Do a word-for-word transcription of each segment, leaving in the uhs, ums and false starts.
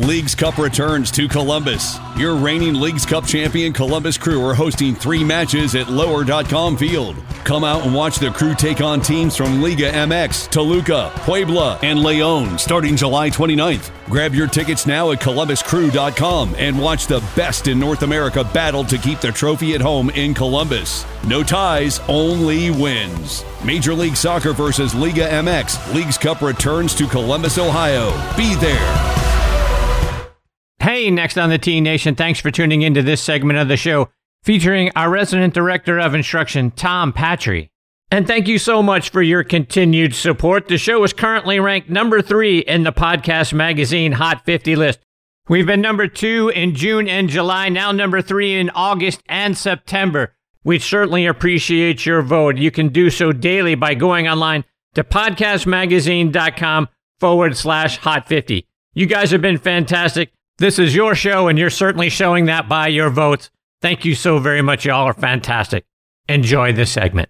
Leagues Cup returns to Columbus. Your reigning Leagues Cup champion Columbus Crew are hosting three matches at lower dot com Field. Come out and watch the Crew take on teams from Liga M X, Toluca, Puebla, and Leon starting July twenty-ninth. Grab your tickets now at columbus crew dot com and watch the best in North America battle to keep the trophy at home in Columbus. No ties, only wins. Major League Soccer versus Liga M X. Leagues Cup returns to Columbus, Ohio. Be there. Hey, next on the T Nation, thanks for tuning into this segment of the show featuring our resident director of instruction, Tom Patry. And thank you so much for your continued support. The show is currently ranked number three in the Podcast Magazine Hot fifty list. We've been number two in June and July, now number three in August and September. We certainly appreciate your vote. You can do so daily by going online to podcastmagazine.com forward slash hot 50. You guys have been fantastic. This is your show, and you're certainly showing that by your votes. Thank you so very much. Y'all are fantastic. Enjoy this segment.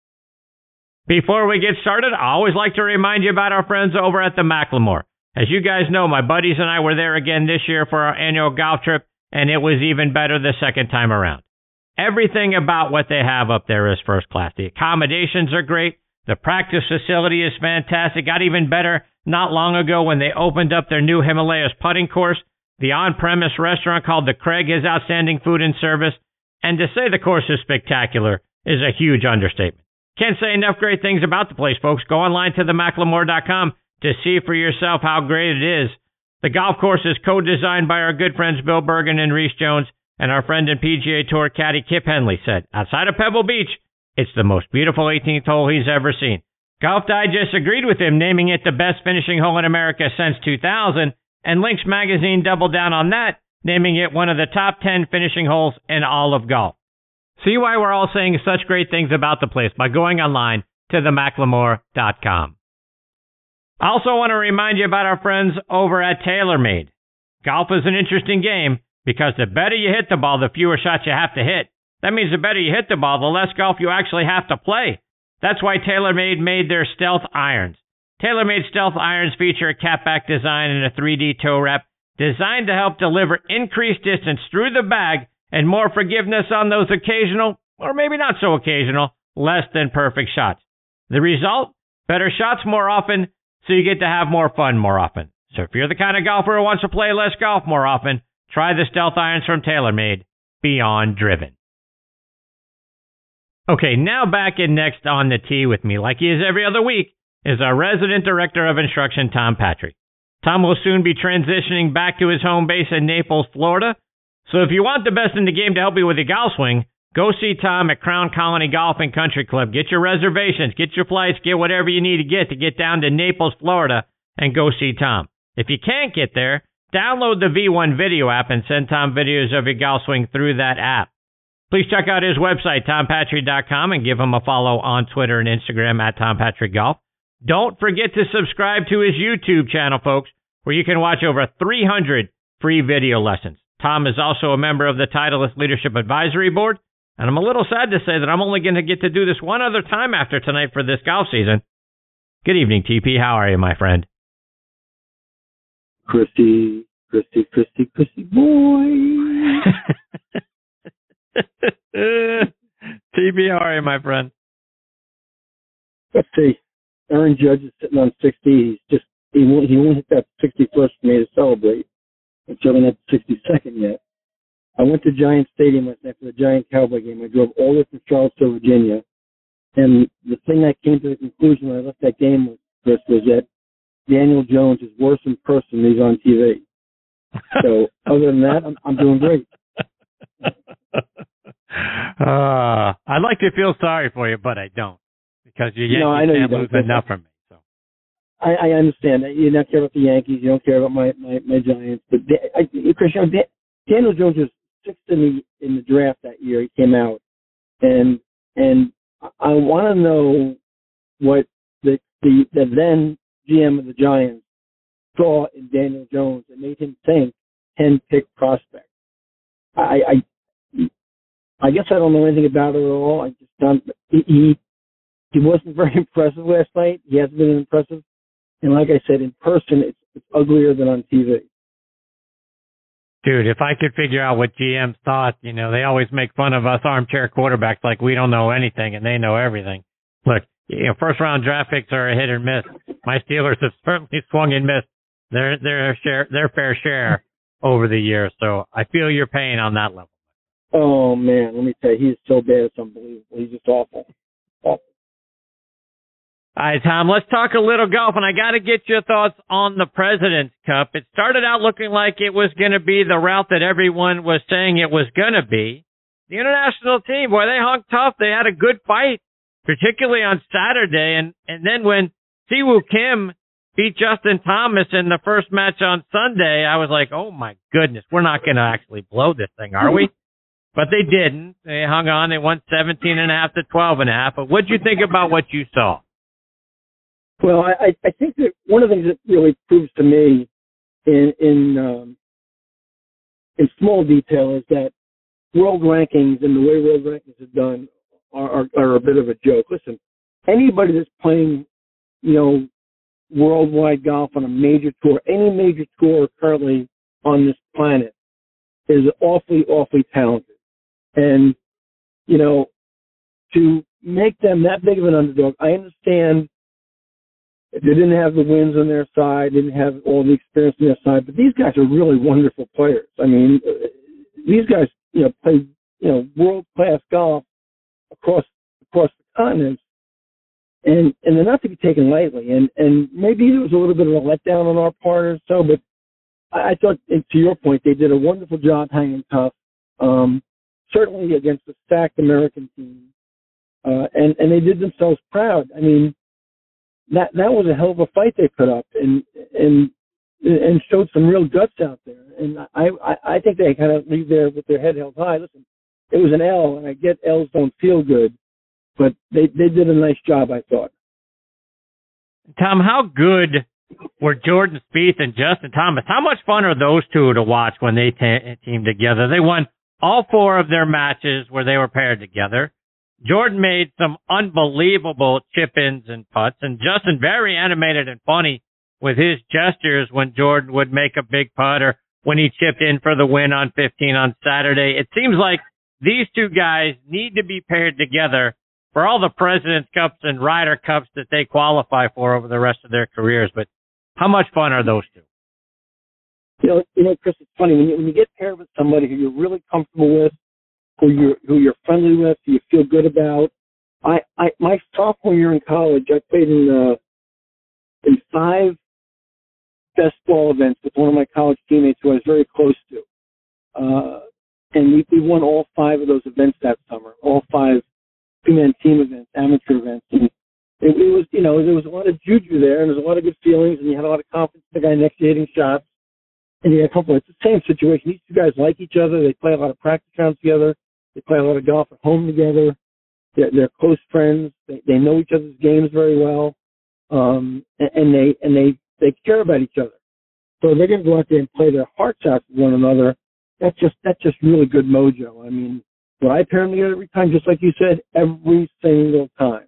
Before we get started, I always like to remind you about our friends over at the Macklemore. As you guys know, my buddies and I were there again this year for our annual golf trip, and it was even better the second time around. Everything about what they have up there is first class. The accommodations are great. The practice facility is fantastic. Got even better not long ago when they opened up their new Himalayas putting course. The on-premise restaurant called The Craig has outstanding food and service. And to say the course is spectacular is a huge understatement. Can't say enough great things about the place, folks. Go online to the macklemore dot com to see for yourself how great it is. The golf course is co-designed by our good friends Bill Bergen and Reese Jones, and our friend and P G A Tour caddy Kip Henley said, outside of Pebble Beach, it's the most beautiful eighteenth hole he's ever seen. Golf Digest agreed with him, naming it the best finishing hole in America since two thousand, and Links Magazine doubled down on that, naming it one of the top ten finishing holes in all of golf. See why we're all saying such great things about the place by going online to the macklemore dot com. I also want to remind you about our friends over at TaylorMade. Golf is an interesting game because the better you hit the ball, the fewer shots you have to hit. That means the better you hit the ball, the less golf you actually have to play. That's why TaylorMade made their Stealth Irons. TaylorMade Stealth Irons feature a catback design and a three D toe wrap designed to help deliver increased distance through the bag and more forgiveness on those occasional, or maybe not so occasional, less than perfect shots. The result? Better shots more often, so you get to have more fun more often. So if you're the kind of golfer who wants to play less golf more often, try the Stealth Irons from TaylorMade. Beyond driven. Okay, now back in next on the tee with me, like he is every other week, is our resident director of instruction, Tom Patry. Tom will soon be transitioning back to his home base in Naples, Florida. So if you want the best in the game to help you with your golf swing, go see Tom at Crown Colony Golf and Country Club. Get your reservations, get your flights, get whatever you need to get to get down to Naples, Florida, and go see Tom. If you can't get there, download the V one video app and send Tom videos of your golf swing through that app. Please check out his website, tom patry dot com, and give him a follow on Twitter and Instagram at Tom Patry Golf. Don't forget to subscribe to his YouTube channel, folks, where you can watch over three hundred free video lessons. Tom is also a member of the Titleist Leadership Advisory Board, and I'm a little sad to say that I'm only going to get to do this one other time after tonight for this golf season. Good evening, T P. How are you, my friend? Christy, Christy, Christy, Christy, boy. T P, how are you, my friend? Let's see. Aaron Judge is sitting on sixty. He's just he won't he won't hit that sixty-first for me to celebrate. It's certainly not the sixty-second yet. I went to Giant Stadium last night for the Giant Cowboy game. I drove all the way from Charlottesville, Virginia, and the thing I came to the conclusion when I left that game with Chris was that Daniel Jones is worse in person than he's on T V. So other than that, I'm, I'm doing great. uh, I'd like to feel sorry for you, but I don't. Because you Yankees no, I know can't you lose don't. enough from me. So I, I understand that. You don't care about the Yankees. You don't care about my, my, my Giants. But I, Chris, you know, Dan, Daniel Jones was sixth in the in the draft that year. He came out, and and I want to know what the, the the then G M of the Giants saw in Daniel Jones and made him think ten pick prospect. I I I guess I don't know anything about it at all. I just don't. He, he He wasn't very impressive last night. He hasn't been impressive. And like I said, in person, it's, it's uglier than on T V. Dude, if I could figure out what G M's thought, you know, they always make fun of us armchair quarterbacks like we don't know anything and they know everything. Look, you know, first round draft picks are a hit or miss. My Steelers have certainly swung and missed their their share their fair share over the years. So I feel your pain on that level. Oh man, let me tell you, he's so bad it's unbelievable. He's just awful. Awful. All right, Tom, let's talk a little golf, and I got to get your thoughts on the President's Cup. It started out looking like it was going to be the route that everyone was saying it was going to be. The international team, boy, they hung tough. They had a good fight, particularly on Saturday, and, and then when Siwoo Kim beat Justin Thomas in the first match on Sunday, I was like, oh, my goodness, we're not going to actually blow this thing, are we? But they didn't. They hung on. They won seventeen and a half to twelve and a half. But what'd you think about what you saw? Well, I, I think that one of the things that really proves to me in in um, in small detail is that world rankings and the way world rankings are done are, are, are a bit of a joke. Listen, anybody that's playing, you know, worldwide golf on a major tour, any major tour currently on this planet, is awfully, awfully talented. And, you know, to make them that big of an underdog, I understand they didn't have the wins on their side, didn't have all the experience on their side, but these guys are really wonderful players. I mean, these guys, you know, play, you know, world-class golf across across the continent, and and they're not to be taken lightly. And and maybe there was a little bit of a letdown on our part or so, but I, I thought, and to your point, they did a wonderful job hanging tough, um, certainly against a stacked American team, uh, and and they did themselves proud. I mean, that that was a hell of a fight they put up, and and and showed some real guts out there. And I I, I think they kind of leave there with their head held high. Listen, it was an L, and I get L's don't feel good, but they they did a nice job, I thought. Tom, how good were Jordan Spieth and Justin Thomas? How much fun are those two to watch when they t- team together? They won all four of their matches where they were paired together. Jordan made some unbelievable chip-ins and putts, and Justin very animated and funny with his gestures when Jordan would make a big putt or when he chipped in for the win on fifteen on Saturday. It seems like these two guys need to be paired together for all the President's Cups and Ryder Cups that they qualify for over the rest of their careers. But how much fun are those two? You know, you know, Chris, it's funny when you, when you get paired with somebody who you're really comfortable with, who you're who you're friendly with, who you feel good about. I, I my sophomore year in college, I played in uh, in five best ball events with one of my college teammates who I was very close to, uh, and we, we won all five of those events that summer. All five two-man team events, amateur events, and it, it was you know there was a lot of juju there, and there was a lot of good feelings, and you had a lot of confidence in the guy next to you hitting shots. And you had a couple. It's the same situation. These two guys like each other. They play a lot of practice rounds together. They play a lot of golf at home together. They're, they're close friends. They, they know each other's games very well, um, and, and they and they, they care about each other. So they're going to go out there and play their hearts out with one another. That's just that's just really good mojo. I mean, would I pair them together every time, just like you said, every single time?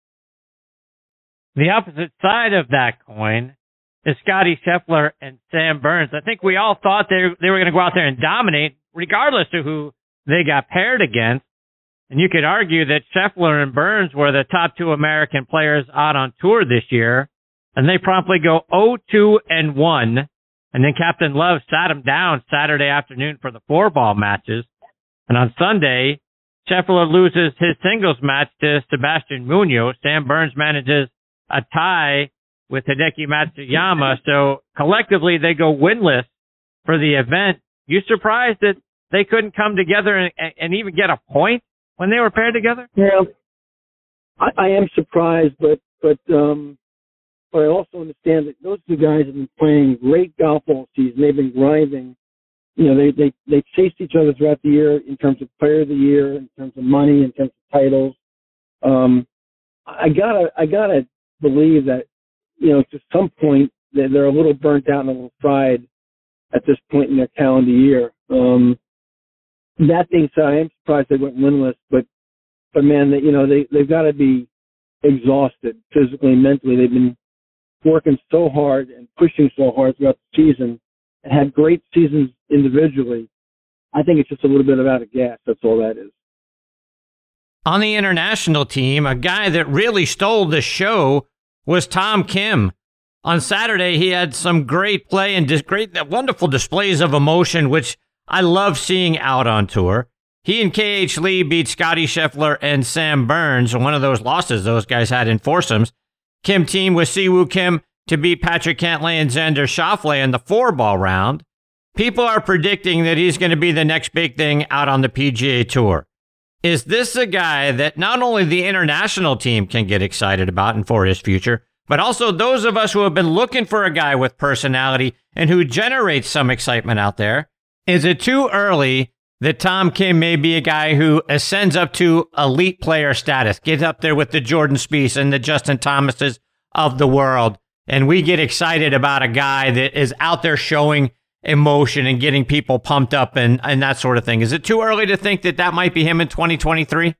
The opposite side of that coin is Scottie Scheffler and Sam Burns. I think we all thought they they were going to go out there and dominate, regardless of who they got paired against. And you could argue that Scheffler and Burns were the top two American players out on tour this year, and they promptly go oh two and one. And then Captain Love sat them down Saturday afternoon for the four-ball matches. And on Sunday, Scheffler loses his singles match to Sebastian Munoz. Sam Burns manages a tie with Hideki Matsuyama. So collectively, they go winless for the event. You surprised that they couldn't come together and, and even get a point when they were paired together? Yeah, I, I am surprised, but but um, but I also understand that those two guys have been playing great golf all season. They've been grinding. You know, they they they chased each other throughout the year in terms of Player of the Year, in terms of money, in terms of titles. Um, I gotta I gotta believe that, you know, to some point they're, they're a little burnt out and a little fried at this point in their calendar year. Um, that being said, I am surprised they went winless, but but man, they, you know, they they've got to be exhausted physically and mentally. They've been working so hard and pushing so hard throughout the season. and had great seasons individually. I think it's just a little bit out of gas. That's all that is. On the international team, a guy that really stole the show was Tom Kim. On Saturday, he had some great play and dis- great, wonderful displays of emotion, which I love seeing out on tour. He and K H Lee beat Scotty Scheffler and Sam Burns, one of those losses those guys had in foursomes. Kim teamed with Siwoo Kim to beat Patrick Cantlay and Xander Schauffele in the four-ball round. People are predicting that he's going to be the next big thing out on the P G A Tour. Is this a guy that not only the international team can get excited about and for his future, but also those of us who have been looking for a guy with personality and who generates some excitement out there? Is it too early that Tom Kim may be a guy who ascends up to elite player status, gets up there with the Jordan Spieths and the Justin Thomases of the world, and we get excited about a guy that is out there showing emotion and getting people pumped up and, and that sort of thing? Is it too early to think that that might be him in twenty twenty-three?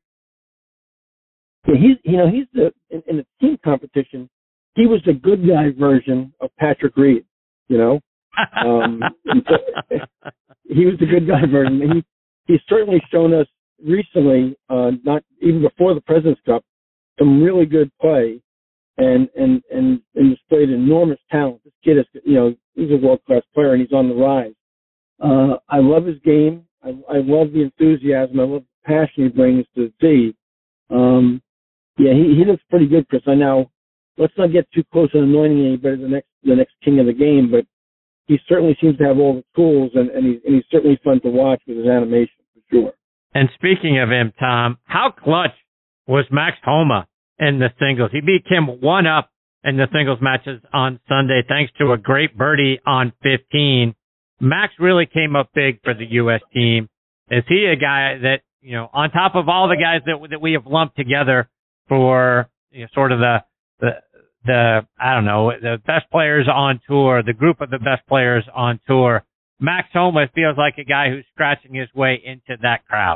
Yeah, he's, you know, he's the, in, in the team competition, he was the good guy version of Patrick Reed, you know? Um, so, he was the good guy version. He, he's certainly shown us recently, uh, not even before the President's Cup, some really good play and, and, and, and displayed enormous talent. This kid is, you know, he's a world-class player and he's on the rise. Uh, I love his game. I, I love the enthusiasm. I love the passion he brings to the tee. Um, yeah, he, he looks pretty good, Chris. I know, let's not get too close and anointing anybody the next, the next king of the game, but he certainly seems to have all the tools, and, and, he's, and he's certainly fun to watch with his animation, for sure. And speaking of him, Tom, how clutch was Max Homa in the singles? He beat Kim one up in the singles matches on Sunday thanks to a great birdie on fifteen. Max really came up big for the U S team. Is he a guy that, you know, on top of all the guys that that we have lumped together for, you know, sort of the the the I don't know, the best players on tour, the group of the best players on tour, Max Homa feels like a guy who's scratching his way into that crowd?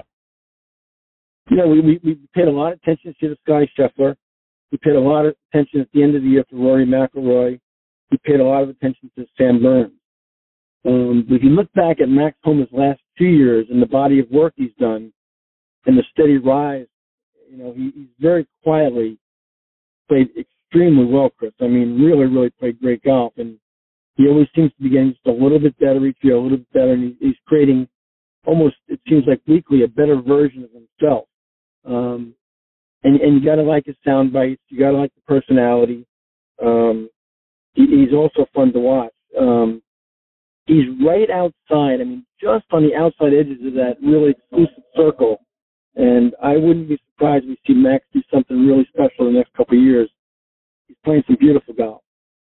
You know, we we, we paid a lot of attention to the Scotty Scheffler. We paid a lot of attention at the end of the year to Rory McIlroy. We paid a lot of attention to Sam Burns. Um, but if you look back at Max Homa's last two years and the body of work he's done and the steady rise, you know, he, he's very quietly played extremely well, Chris. I mean, really, really played great golf. And he always seems to be getting just a little bit better each year, a little bit better. And he, he's creating almost, it seems like weekly, a better version of himself. Um, and, and you got to like his sound bites. You got to like the personality. Um, he, he's also fun to watch. Um, he's right outside. I mean, just on the outside edges of that really exclusive circle. And I wouldn't be surprised if we see Max do something really special in the next couple of years. He's playing some beautiful golf.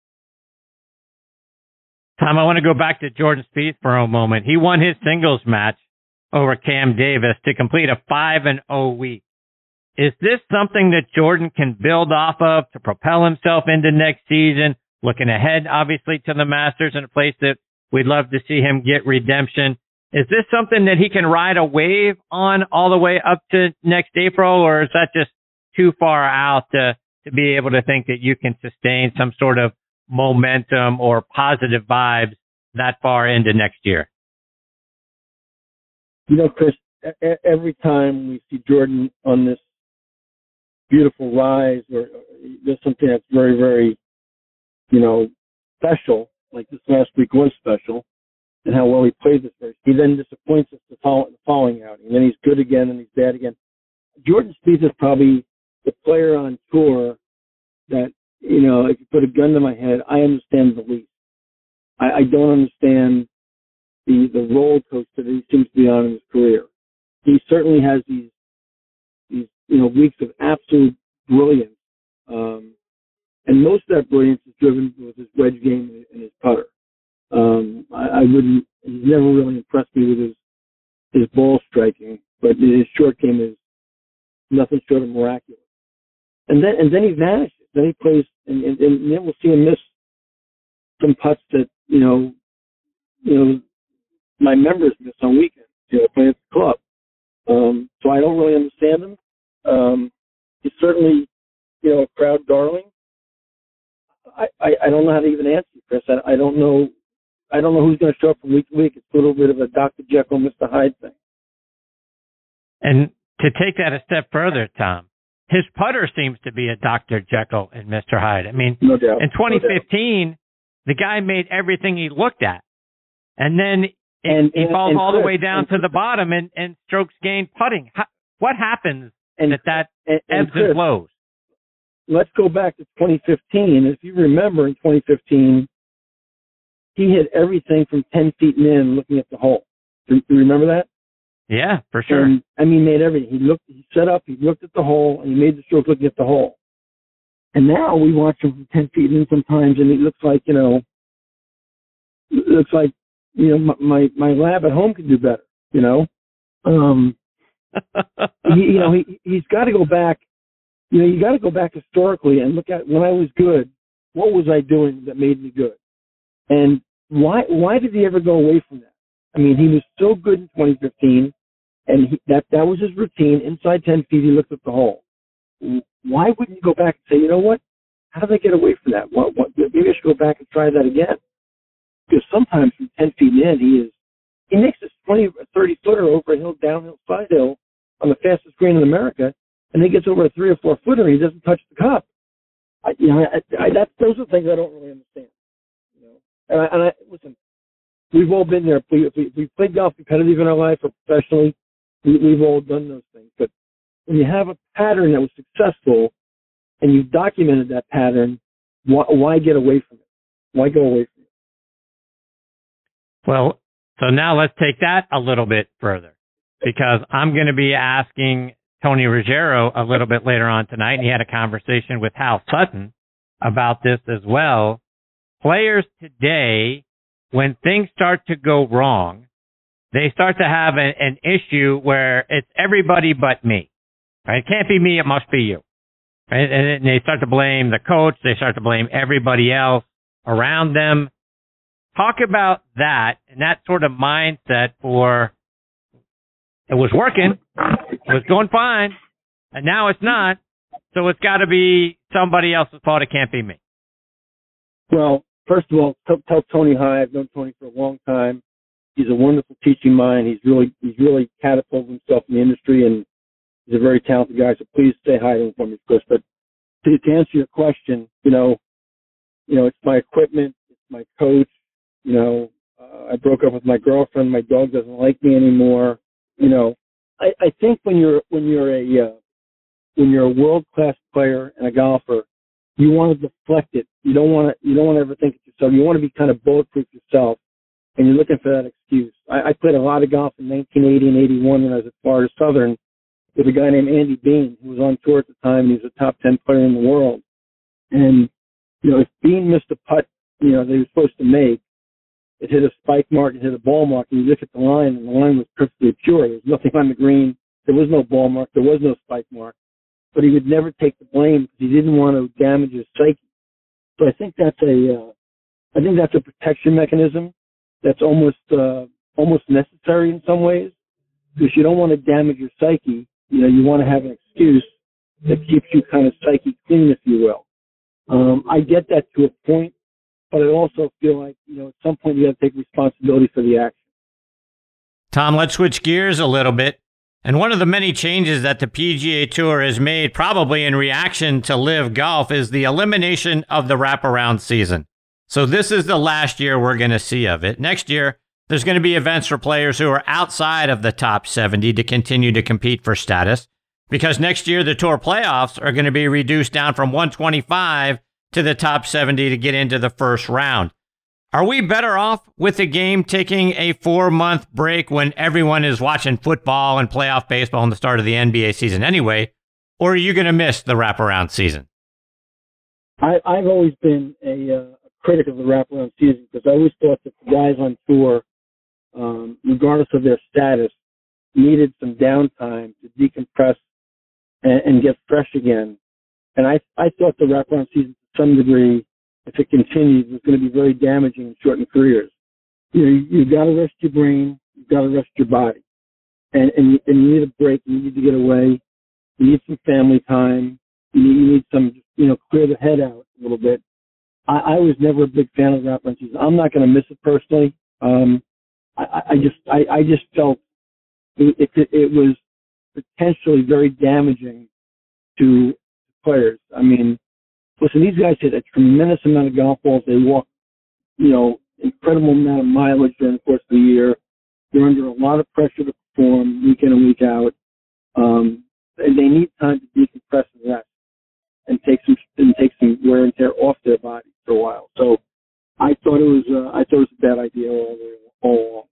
Tom, I want to go back to Jordan Spieth for a moment. He won his singles match over Cam Davis to complete a five and oh week. Is this something that Jordan can build off of to propel himself into next season? Looking ahead, obviously, to the Masters and a place that we'd love to see him get redemption. Is this something that he can ride a wave on all the way up to next April, or is that just too far out to, to be able to think that you can sustain some sort of momentum or positive vibes that far into next year? You know, Chris, every time we see Jordan on this beautiful rise, or there's something that's very, very, you know, special, like this last week was special, and how well he played this race. He then disappoints us the following outing, and then he's good again, and he's bad again. Jordan Spieth is probably the player on tour that, you know, if you put a gun to my head, I understand the least. I, I don't understand the the roller coaster that he seems to be on in his career. He certainly has these these you know weeks of absolute brilliance, um, and most of that brilliance is driven with his wedge game and his putter. Um, I, I wouldn't. He's never really impressed me with his his ball striking, but his short game is nothing short of miraculous. And then and then he vanishes. Then he plays, and, and, and then we'll see him miss some putts that you know, you know, my members miss on weekends. You know, playing at the club. Um, so I don't really understand him. Um, he's certainly, you know, a crowd darling. I, I, I don't know how to even answer you, Chris. I, I don't know I don't know who's going to show up from week to week. It's a little bit of a Doctor Jekyll, Mister Hyde thing. And to take that a step further, Tom, his putter seems to be a Doctor Jekyll and Mister Hyde. I mean, no doubt. in twenty fifteen, no the guy made everything he looked at. And then it, and, he and, falls and all Chris, the way down and, to the bottom and, and strokes gained putting. How, what happens and, that that and, and ebbs Chris, and flows? Let's go back to twenty fifteen. If you remember, in twenty fifteen, he hit everything from ten feet and in looking at the hole. Do you remember that? Yeah, for sure. And, I mean, he made everything. He looked, he set up, he looked at the hole, and he made the stroke looking at the hole. And now we watch him from ten feet in sometimes, and it looks like, you know, it looks like, you know, my, my, my lab at home could do better, you know? Um, he, you know, he, he's got to go back, you know, you got to go back historically and look at when I was good, what was I doing that made me good? And why, why did he ever go away from that? I mean, he was so good in twenty fifteen, and he, that that was his routine. Inside ten feet, he looked at the hole. Why wouldn't you go back and say, you know what? How did I get away from that? What, what, maybe I should go back and try that again. Because sometimes from ten feet in, he is he makes this twenty or thirty footer over a hill, downhill, side hill on the fastest green in America, and he gets over a three or four footer, and he doesn't touch the cup. I, you know, I, I, that, those are things I don't really understand. You know, and I, and I listen. We've all been there. If we, if we, if we played golf competitive in our life or professionally, we, we've all done those things. But when you have a pattern that was successful and you've documented that pattern, why, why get away from it? Why go away from it? Well, so now let's take that a little bit further, because I'm going to be asking Tony Ruggiero a little bit later on tonight, and he had a conversation with Hal Sutton about this as well. Players today, when things start to go wrong, they start to have an, an issue where it's everybody but me. Right? It can't be me, it must be you. Right? And they start to blame the coach, they start to blame everybody else around them. Talk about that and that sort of mindset for it was working, it was going fine, and now it's not, so it's got to be somebody else's fault, it can't be me. Well, first of all, tell, tell Tony hi. I've known Tony for a long time. He's a wonderful teaching mind. He's really he's really catapulted himself in the industry, and he's a very talented guy. So please say hi to him for me, Chris. But to, to answer your question, you know, you know, it's my equipment, it's my coach. You know, uh, I broke up with my girlfriend. My dog doesn't like me anymore. You know, I, I think when you're when you're a uh, when you're a world class player and a golfer, you want to deflect it. You don't want to. You don't want to ever think of yourself. You want to be kind of bulletproof yourself, and you're looking for that excuse. I, I played a lot of golf in nineteen eighty and eighty-one when I was at Florida Southern with a guy named Andy Bean, who was on tour at the time. And he was a top ten player in the world. And you know, if Bean missed a putt, you know, that he was supposed to make, it hit a spike mark, it hit a ball mark, and you look at the line, and the line was perfectly pure. There was nothing on the green. There was no ball mark. There was no spike mark. But he would never take the blame because he didn't want to damage his psyche. So I think that's a, uh, I think that's a protection mechanism that's almost, uh, almost necessary in some ways, because you don't want to damage your psyche. You know, you want to have an excuse that keeps you kind of psyche clean, if you will. Um, I get that to a point, but I also feel like, you know, at some point you have to take responsibility for the action. Tom, let's switch gears a little bit. And one of the many changes that the P G A Tour has made, probably in reaction to Live Golf, is the elimination of the wraparound season. So this is the last year we're going to see of it. Next year, there's going to be events for players who are outside of the top seventy to continue to compete for status, because next year the Tour playoffs are going to be reduced down from one twenty-five to the top seventy to get into the first round. Are we better off with the game taking a four-month break when everyone is watching football and playoff baseball and the start of the N B A season anyway, or are you going to miss the wraparound season? I, I've always been a, uh, a critic of the wraparound season, because I always thought that the guys on tour, um, regardless of their status, needed some downtime to decompress and, and get fresh again. And I, I thought the wraparound season, to some degree, if it continues, was going to be very damaging in shortened careers. You know, you, you've got to rest your brain, you've got to rest your body, and and you, and you need a break. You need to get away. You need some family time. You need, you need some, you know, clear the head out a little bit. I, I was never a big fan of the wrap around season. I'm not going to miss it personally. Um, I, I just, I, I just felt it, it, it was potentially very damaging to players. I mean, listen, these guys hit a tremendous amount of golf balls. They walk, you know, incredible amount of mileage during the course of the year. They're under a lot of pressure to perform week in and week out. Um, and they need time to decompress and rest and take some and take some wear and tear off their body for a while. So I thought it was uh, I thought it was a bad idea all, all along.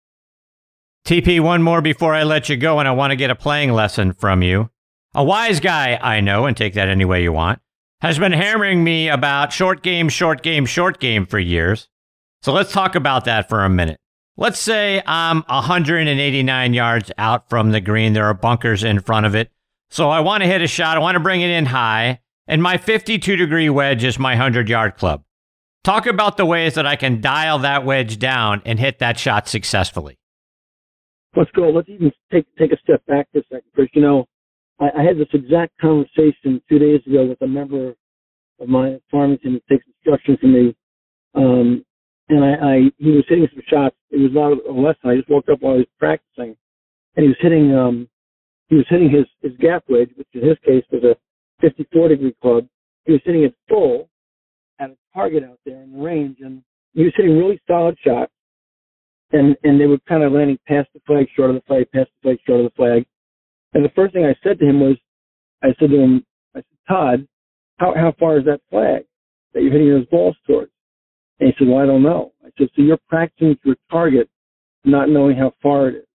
T P, one more before I let you go, and I want to get a playing lesson from you. A wise guy I know, and take that any way you want, has been hammering me about short game, short game, short game for years. So let's talk about that for a minute. Let's say I'm one hundred eighty-nine yards out from the green. There are bunkers in front of it. So I want to hit a shot. I want to bring it in high. And my fifty-two degree wedge is my one hundred yard club. Talk about the ways that I can dial that wedge down and hit that shot successfully. Let's go. Let's even take take a step back for a second, Chris. You know, I, I had this exact conversation two days ago with a member of mine at Farmington who takes instruction from me. Um, and I, I, he was hitting some shots. It was not a lesson. I just woke up while I was practicing, and he was hitting, um, he was hitting his, his gap wedge, which in his case was a fifty-four degree club. He was hitting it full at a target out there in the range, and he was hitting really solid shots. And, and they were kind of landing past the flag, short of the flag, past the flag, short of the flag. And the first thing I said to him was, I said to him, I said, Todd, how, how far is that flag that you're hitting those balls towards? And he said, well, I don't know. I said, so you're practicing to a target, not knowing how far it is.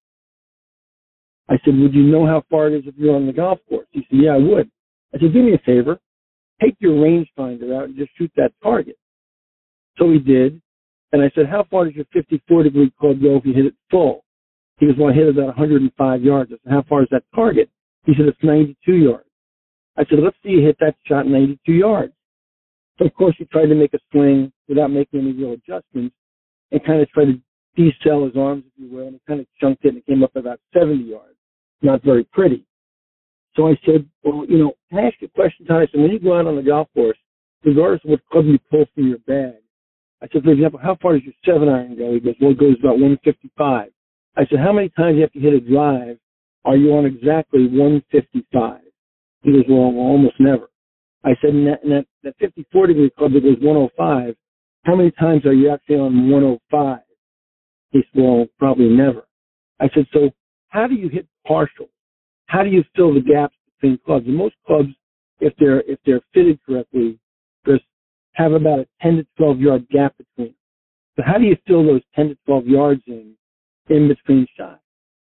I said, would you know how far it is if you're on the golf course? He said, yeah, I would. I said, do me a favor. Take your rangefinder out and just shoot that target. So he did. And I said, how far does your fifty-four degree club go if you hit it full? He goes, well, I hit it about one hundred five yards. I said, how far is that target? He said, it's ninety-two yards. I said, let's see you hit that shot ninety-two yards. So, of course, he tried to make a swing without making any real adjustments and kind of tried to decel his arms, if you will, and he kind of chunked it and it came up about seventy yards. Not very pretty. So I said, well, you know, can I ask you a question, Todd? I said, when you go out on the golf course, regardless of what club you pull from your bag, I said, for example, how far does your seven iron go? He goes, well, it goes about one fifty-five. I said, how many times you have to hit a drive are you on exactly one fifty-five? He goes, well, almost never. I said, in that, in that, that fifty-four degree club that goes one oh five, how many times are you actually on one oh five? He said, well, probably never. I said, so how do you hit partial? How do you fill the gaps between clubs? And most clubs, if they're, if they're fitted correctly, just have about a ten to twelve yard gap between them. So how do you fill those ten to twelve yards in, in between shots?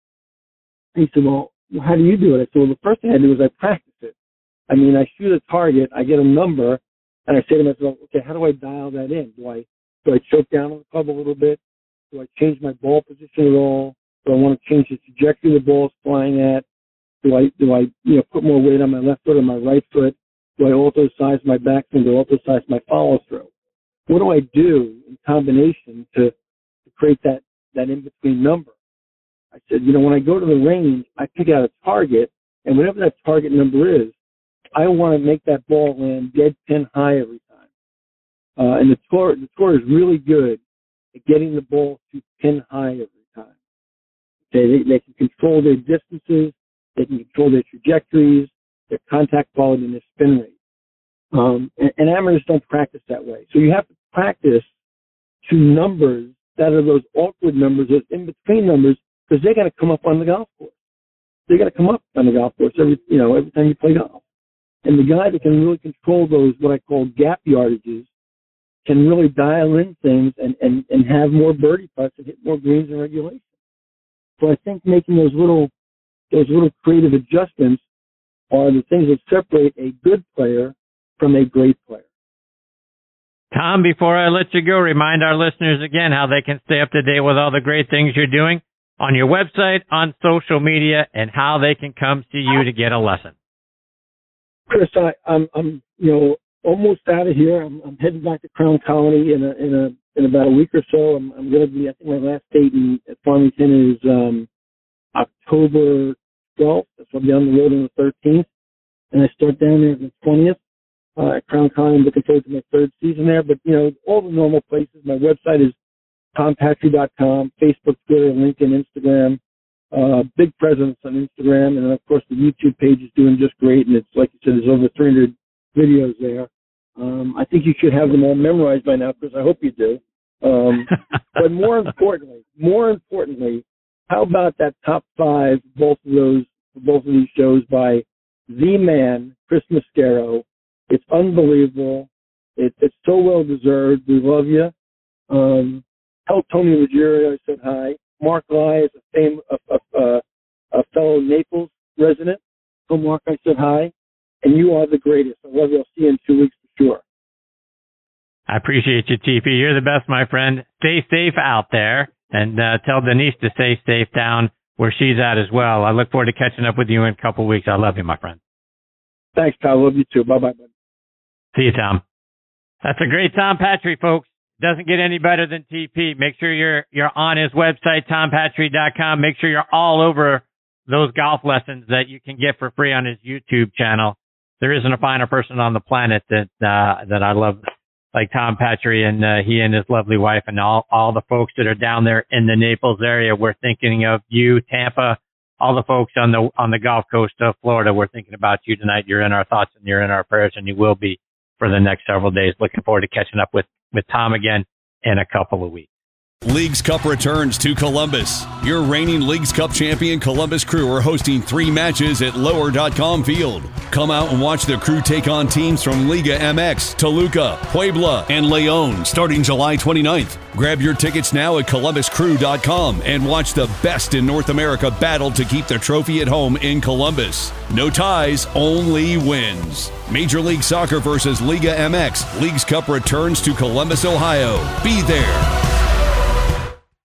And he said, well, how do you do it? I said, well, the first thing I do is I practice it. I mean, I shoot a target, I get a number, and I say to myself, okay, how do I dial that in? Do I, do I choke down on the club a little bit? Do I change my ball position at all? Do I want to change the trajectory the ball is flying at? Do I, do I, you know, put more weight on my left foot or my right foot? Do I alter size my backswing? Do I alter size my follow through? What do I do in combination to, to create that, that in-between number? I said, you know, when I go to the range, I pick out a target, and whatever that target number is, I want to make that ball land dead pin high every time. Uh, and the tour, the tour is really good at getting the ball to pin high every time. Okay, they, they can control their distances, they can control their trajectories, their contact quality, and their spin rate. Um, and, and amateurs don't practice that way. So you have to practice to numbers that are those awkward numbers, those in-between numbers, because they're going to come up on the golf course. They're going to come up on the golf course every, you know, every time you play golf. And the guy that can really control those, what I call gap yardages, can really dial in things and, and, and have more birdie putts and hit more greens in regulation. So I think making those little, those little creative adjustments are the things that separate a good player from a great player. Tom, before I let you go, remind our listeners again how they can stay up to date with all the great things you're doing on your website, on social media, and how they can come to you to get a lesson. Chris, I, I'm, I'm, you know, almost out of here. I'm, I'm heading back to Crown Colony in a, in a, in about a week or so. I'm, I'm going to be, I think my last date in, at Farmington is um, October twelfth. So I'll be on the road on the thirteenth, and I start down there on the twentieth. uh, at Crown Con. I'm looking forward to my third season there. But, you know, all the normal places. My website is tom patry dot com, Facebook, Twitter, LinkedIn, Instagram. Uh, big presence on Instagram. And then, of course, the YouTube page is doing just great. And it's, like you said, there's over three hundred videos there. Um, I think you should have them all memorized by now, because I hope you do. Um, but more importantly, more importantly, how about that top five, both of those, both of these shows by the man, Chris Mascaro. It's unbelievable. It, it's so well deserved. We love you. Um, tell Tony Ruggiero I said hi. Mark Lai is a, fame, a, a, a fellow Naples resident. Tell Mark I said hi. And you are the greatest. I love you. I'll see you in two weeks for sure. I appreciate you, T P. You're the best, my friend. Stay safe out there, and uh, tell Denise to stay safe down where she's at as well. I look forward to catching up with you in a couple of weeks. I love you, my friend. Thanks, Kyle. Love you too. Bye-bye, bud. See you, Tom. That's a great Tom Patry, folks. Doesn't get any better than T P. Make sure you're you're on his website, tom patry dot com. Make sure you're all over those golf lessons that you can get for free on his YouTube channel. There isn't a finer person on the planet that uh, that I love like Tom Patry, and uh, he and his lovely wife and all, all the folks that are down there in the Naples area. We're thinking of you, Tampa, all the folks on the on the Gulf Coast of Florida. We're thinking about you tonight. You're in our thoughts and you're in our prayers, and you will be for the next several days. Looking forward to catching up with, with Tom again in a couple of weeks. Leagues Cup returns to Columbus. Your reigning Leagues Cup champion Columbus Crew are hosting three matches at lower dot com field. Come out and watch the Crew take on teams from Liga M X, Toluca, Puebla, and León starting July twenty-ninth. Grab your tickets now at columbus crew dot com and watch the best in North America battle to keep the trophy at home in Columbus. No ties, only wins. Major League Soccer versus Liga M X. Leagues Cup returns to Columbus, Ohio. Be there.